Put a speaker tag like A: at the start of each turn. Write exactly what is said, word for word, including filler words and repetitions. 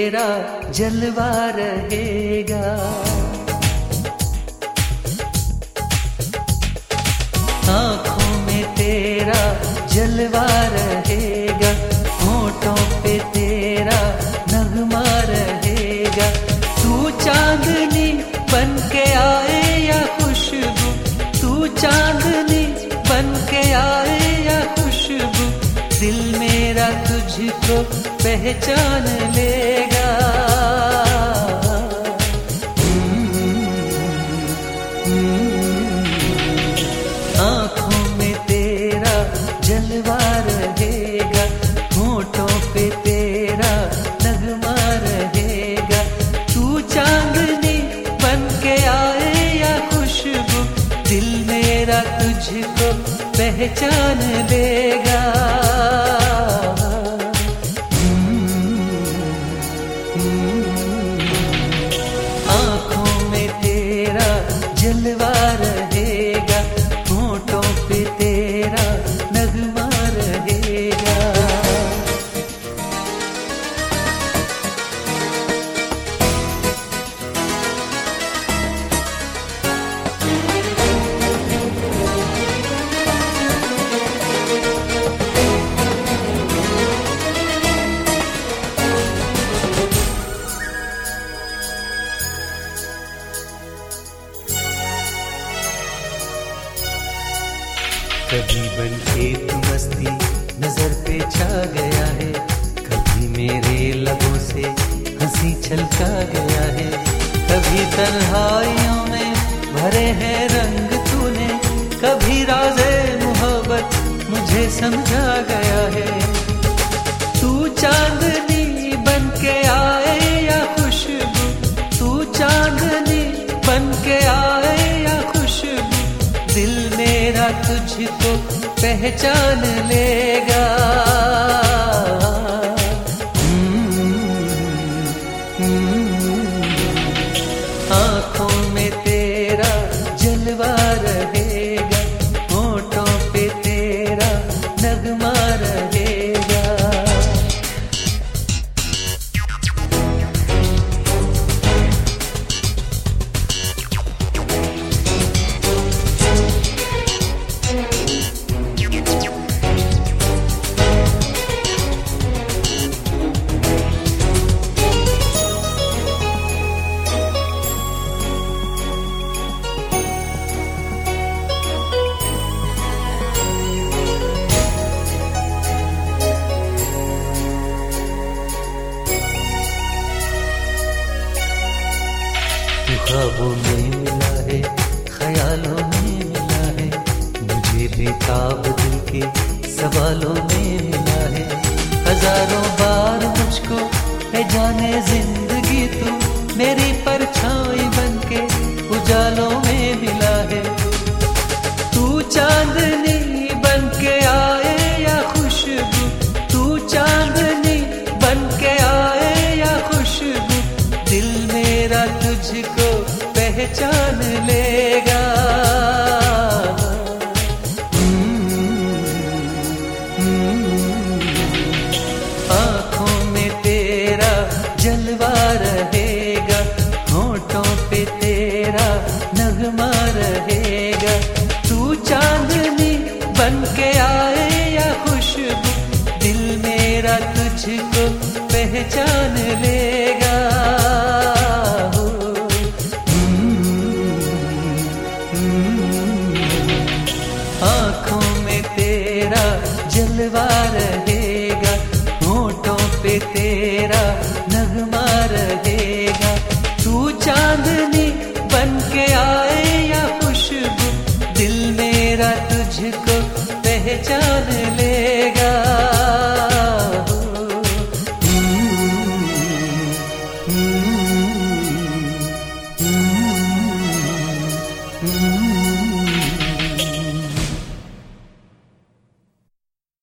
A: तेरा जलवा रहेगा। आँखों में तेरा जलवा रहेगा, होठों पे तेरा नगमा रहेगा। तू चांदनी बन के आए या खुशबू, तू चांदनी बन के आए या खुशबू, दिल मेरा तुझको पहचान लेगा। आँखों में तेरा जलवा रहेगा, होठों पे तेरा नगमा रहेगा। तू चांदनी बन के आए या खुशबू, दिल मेरा तुझको पहचान लेगा। आँखों में तेरा जलवा रहेगा, होठों पे तेरा नगमा रहेगा। कभी बन के तू मस्ती नजर पे छा गया है, कभी मेरे लबों से हंसी छलका गया है। कभी तन्हाइयों में भरे हैं रंग तूने, कभी राज़े मोहब्बत मुझे समझा गया है। तू चांदनी बन के आए या खुशबू, तू चांदनी बन के आए या खुशबू, दिल मेरा तुझको पहचान लेगा। आँखों में तेरा जलवा रहेगा, होठों पे तेरा नगमा रहेगा। ख्वाबों में मिला है, ख्यालों में मिला है, मुझे बेताब दिल के सवालों में मिला है। हजारों बार मुझको है जाने जिंदगी तू, मेरी परछाई बन के उजालों में मिला है। तू चांदनी बन के आए या खुशबू, तू चांदनी बन के आए या खुशबू, दिल मेरा तुझको पहचान लेगा। आँखों में तेरा जलवा रहेगा, होठों पे तेरा नगमा रहेगा। तू चांदनी बन के आए या खुशबू, दिल मेरा तुझको पहचान लेगा। आँखों में तेरा जलवा रहेगा, होठों पे तेरा नगमा रहेगा। तू चांदनी बन के आए या खुशबू, दिल मेरा तुझको पहचान लेगा। Mm-hmm.